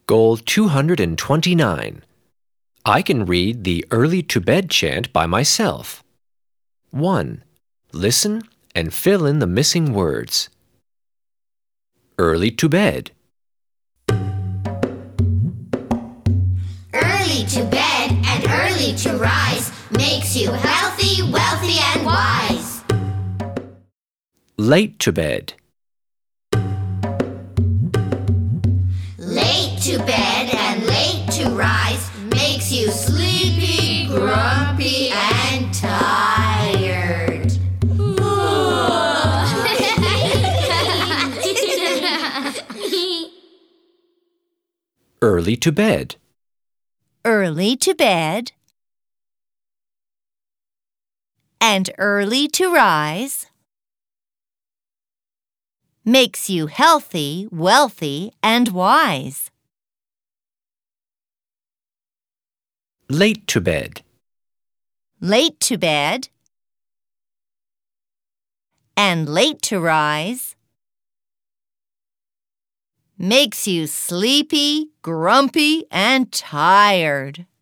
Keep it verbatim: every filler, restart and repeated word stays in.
Goal two hundred twenty-nine. I can read the early to bed chant by myself. one. Listen and fill in the missing words. Early to bed. Early to bed and early to rise makes you healthy, wealthy, and wise. Late to bed. Late to bed and late to rise makes you sleepy, grumpy, and tired. Early to bed. Early to bed and early to rise makes you healthy, wealthy, and wise. Late to bed. Late to bed and late to rise makes you sleepy, grumpy, and tired.